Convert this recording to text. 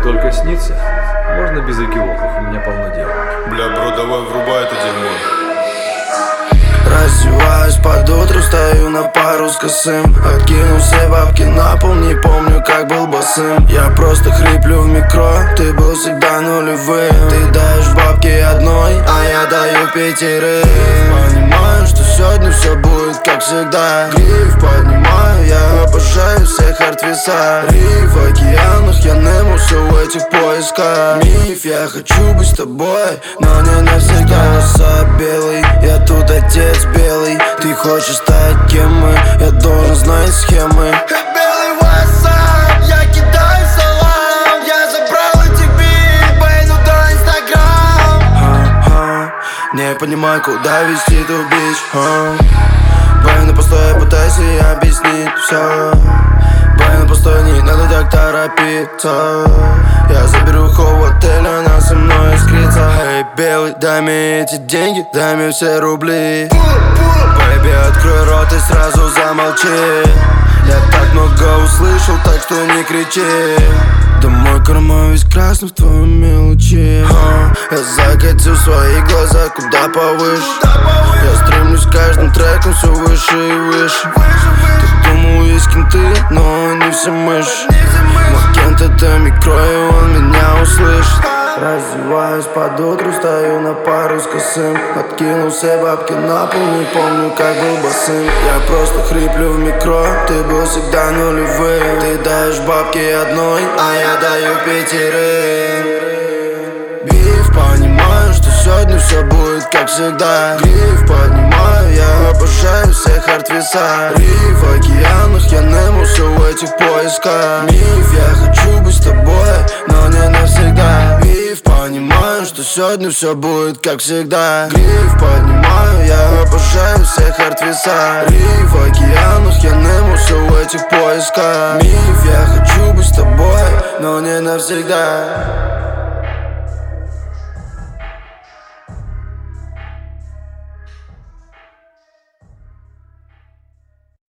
только снится. Можно без экивоков, у меня полно дел. Бля, бро, давай врубай это дерьмо. Раздеваюсь под утро, стою на пару с косым. Откинул все бабки на пол, не помню, как был босым. Я просто хриплю в микро, ты был всегда нулевым. Ты даешь бабки одной, а я даю пятерым. Понимаю, что сегодня все будет как всегда. Гриф поднимаю, я обожаю всех артвиса. Риф в океанах, я Немо, все в этих поисках. Миф, я хочу быть с тобой, но не навсегда. Носа белый, я тут отец белый. Ты хочешь стать кем мы, я должен знать схемы. Белый WhatsApp, я кидаю салам. Я забрал эти бит, бейну до Инстаграм. Не понимаю, куда вести эту бич. Бейну постой, пытайся объяснить все. Бейну постой, не надо так торопиться. Я заберу хол в отель, она со мной искрится. Эй, белый, дай мне эти деньги, дай мне все рубли. Бэйби, открой рот и сразу замолчи. Я так много услышал, так что не кричи. Да мой карман весь красный в твоем мелочи. Я закатил свои глаза куда повыше. Я стремлюсь каждым треком все выше и выше. Ты думал, есть кенты, но не все мыши. Но кент это микро, и он меня услышит. Раздеваюсь под утро, стою на пару с косым. Откинул все бабки на пол, не помню, как был босым. Я просто хриплю в микро, ты был всегда нулевым. Ты даешь бабки одной, а я даю пятерым. Биф, понимаю, что сегодня все будет как всегда. Гриф поднимаю, я обожаю всех артвиса. Риф в океанах, я Немо, все в этих поисках. Миф, я хочу быть с тобой, но не навсегда. Биф, понимаю, что сегодня все будет как всегда. Гриф поднимаю, я обожаю всех артвиса. Риф в океанах, я Немо, все в этих поисках. Миф, я хочу быть с тобой, но не навсегда.